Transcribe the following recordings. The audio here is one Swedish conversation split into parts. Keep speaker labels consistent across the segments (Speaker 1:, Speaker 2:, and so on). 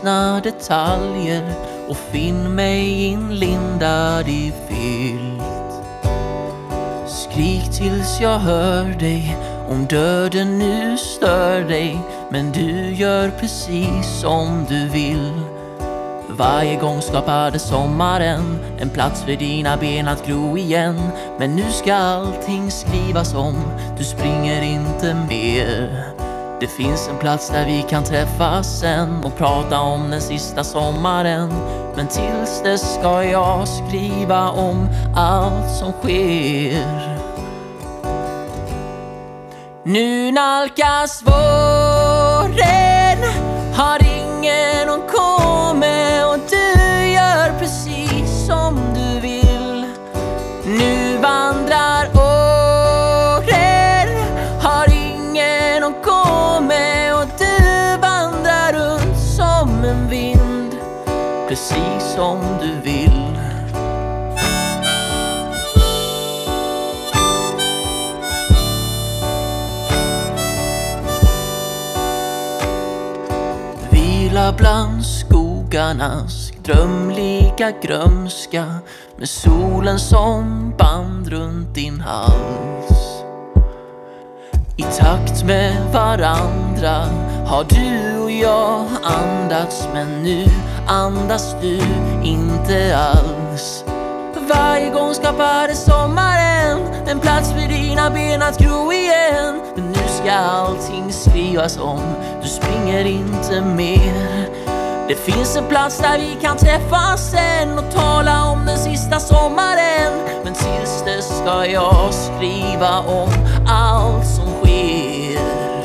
Speaker 1: vilsna detaljer och finn mig inlindad i filt. Skrik tills jag hör dig om döden nu stör dig, men du gör precis som du vill. Varje gång skapade sommaren en plats för dina ben att gro igen. Men nu ska allting skrivas om, du springer inte mer. Det finns en plats där vi kan träffas sen och prata om den sista sommaren. Men tills dess ska jag skriva om allt som sker. Nu nalkas våren, har ingen att komma och du gör precis som du vill. Nu vandrar åren, har ingen att komma och du vandrar runt som en vind, precis som du vill. Bland skogarnas drömlika grömska, med solen som band runt din hals. I takt med varandra har du och jag andats, men nu andas du inte alls. Varje gång skapade sommaren en plats för dina ben att gro igen. Men nu ska allting skrivas om, du springer inte mer. Det finns en plats där vi kan träffas sen och tala om den sista sommaren. Men tills dess ska jag skriva om allt som sker.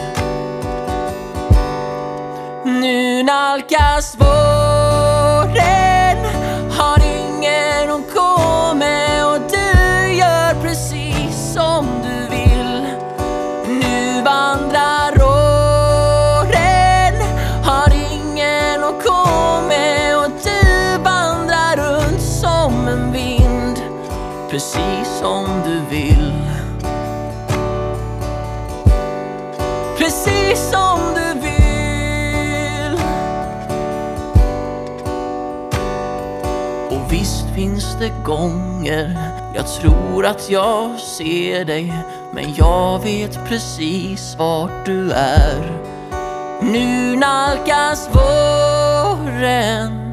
Speaker 1: Nu nalkas våren, har ingen att komma och du gör precis som du vill. Nu vandrar åren, har ingen att komma och du vandrar runt som en vind, precis som du vill. Precis som du vill. Och visst finns det gånger jag tror att jag ser dig, men jag vet precis vart du är. Nu nalkas våren,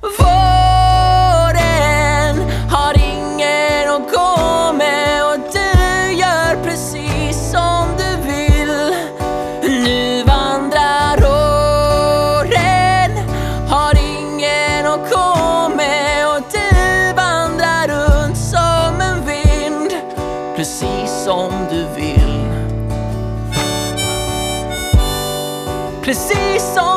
Speaker 1: våren, har ingen att komma och du gör precis som du vill. Nu vandrar åren, har ingen att komma och du vandrar runt som en vind, precis som du vill. Precis som